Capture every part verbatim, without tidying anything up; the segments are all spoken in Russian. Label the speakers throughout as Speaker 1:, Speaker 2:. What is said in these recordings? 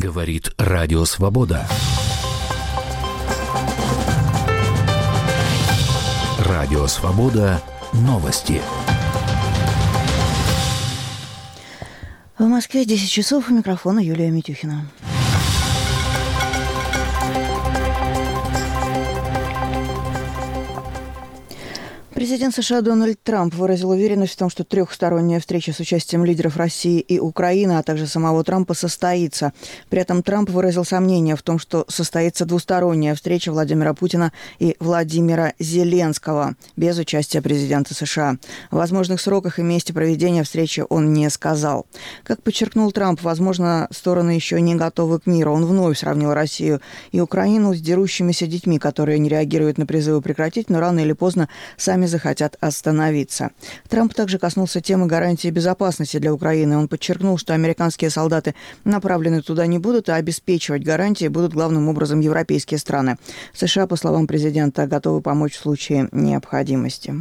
Speaker 1: Говорит Радио Свобода. Радио Свобода. Новости.
Speaker 2: В Москве десять часов. У микрофона Юлия Митюхина. Президент США Дональд Трамп выразил уверенность в том, что трехсторонняя встреча с участием лидеров России и Украины, а также самого Трампа, состоится. При этом Трамп выразил сомнение в том, что состоится двусторонняя встреча Владимира Путина и Владимира Зеленского без участия президента США. О возможных сроках и месте проведения встречи он не сказал. Как подчеркнул Трамп, возможно, стороны еще не готовы к миру. Он вновь сравнил Россию и Украину с дерущимися детьми, которые не реагируют на призывы прекратить, но рано или поздно сами захотят остановиться. Трамп также коснулся темы гарантии безопасности для Украины. Он подчеркнул, что американские солдаты направлены туда не будут, а обеспечивать гарантии будут главным образом европейские страны. США, по словам президента, готовы помочь в случае необходимости.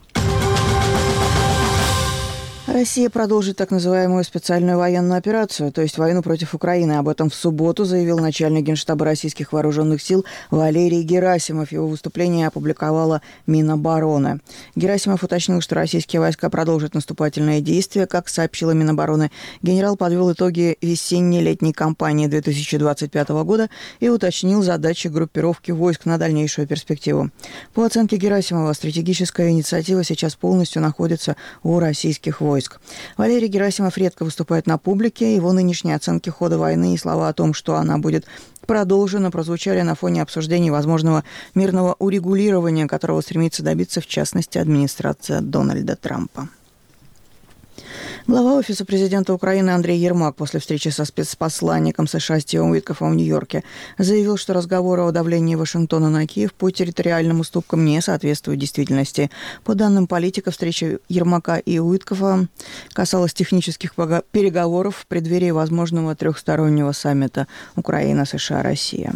Speaker 2: Россия продолжит так называемую специальную военную операцию, то есть войну против Украины. Об этом в субботу заявил начальник Генштаба российских вооруженных сил Валерий Герасимов. Его выступление опубликовала Минобороны. Герасимов уточнил, что российские войска продолжат наступательные действия. Как сообщила Минобороны, генерал подвел итоги весенне-летней кампании две тысячи двадцать пятого года и уточнил задачи группировки войск на дальнейшую перспективу. По оценке Герасимова, стратегическая инициатива сейчас полностью находится у российских войск. Валерий Герасимов редко выступает на публике. Его нынешние оценки хода войны и слова о том, что она будет продолжена, прозвучали на фоне обсуждений возможного мирного урегулирования, которого стремится добиться, в частности, администрация Дональда Трампа. Глава Офиса президента Украины Андрей Ермак после встречи со спецпосланником США Стивом Уиткофом в Нью-Йорке заявил, что разговоры о давлении Вашингтона на Киев по территориальным уступкам не соответствуют действительности. По данным политика, встреча Ермака и Уиткофа касалась технических переговоров в преддверии возможного трехстороннего саммита Украина-США-Россия.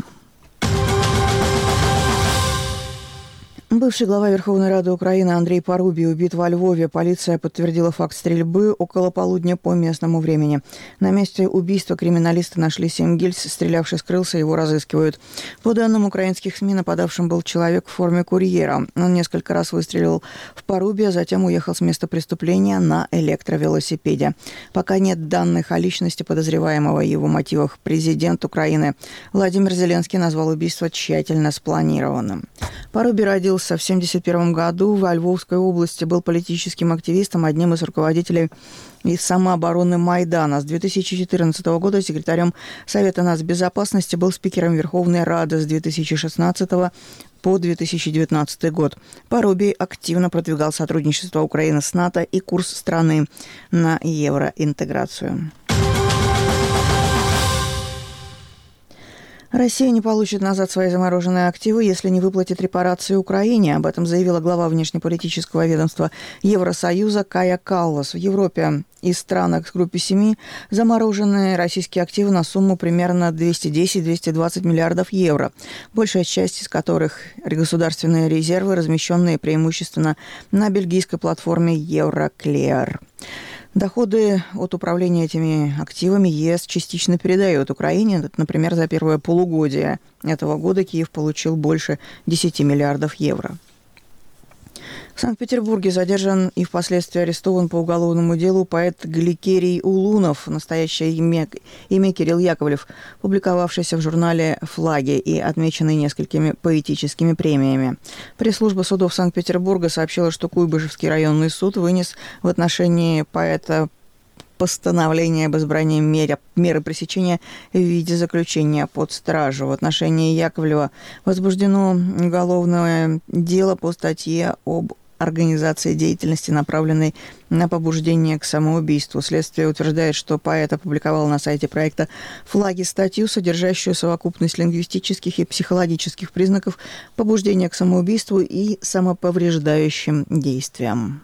Speaker 2: Бывший глава Верховной Рады Украины Андрей Парубий убит во Львове. Полиция подтвердила факт стрельбы около полудня по местному времени. На месте убийства криминалисты нашли семь гильз. Стрелявший скрылся, его разыскивают. По данным украинских СМИ, нападавшим был человек в форме курьера. Он несколько раз выстрелил в Парубия, затем уехал с места преступления на электровелосипеде. Пока нет данных о личности подозреваемого и его мотивах. Президент Украины Владимир Зеленский назвал убийство тщательно спланированным. Парубий родился в семьдесят первом году во Львовской области, был политическим активистом, одним из руководителей из самообороны Майдана. С две тысячи четырнадцатого года секретарем Совета нацбезопасности, был спикером Верховной Рады с две тысячи шестнадцатого по две тысячи девятнадцатый год. Парубий активно продвигал сотрудничество Украины с НАТО и курс страны на евроинтеграцию. Россия не получит назад свои замороженные активы, если не выплатит репарации Украине. Об этом заявила глава внешнеполитического ведомства Евросоюза Кая Каллас. В Европе и странах в группе семи замороженные российские активы на сумму примерно двести десять - двести двадцать миллиардов евро, большая часть из которых государственные резервы, размещенные преимущественно на бельгийской платформе Евроклеар. Доходы от управления этими активами ЕС частично передает Украине. Например, за первое полугодие этого года Киев получил больше десяти миллиардов евро. В Санкт-Петербурге задержан и впоследствии арестован по уголовному делу поэт Гликерий Улунов, настоящее имя, имя Кирилл Яковлев, публиковавшийся в журнале «Флаги» и отмеченный несколькими поэтическими премиями. Пресс-служба судов Санкт-Петербурга сообщила, что Куйбышевский районный суд вынес в отношении поэта постановление об избрании меры, меры пресечения в виде заключения под стражу. В отношении Яковлева возбуждено уголовное дело по статье об организации деятельности, направленной на побуждение к самоубийству. Следствие утверждает, что поэт опубликовал на сайте проекта «Флаги» статью, содержащую совокупность лингвистических и психологических признаков побуждения к самоубийству и самоповреждающим действиям.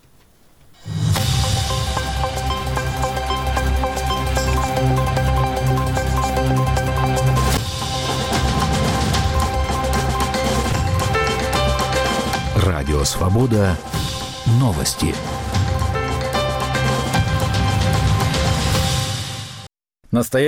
Speaker 1: Радио Свобода. Новости.
Speaker 3: Настоящий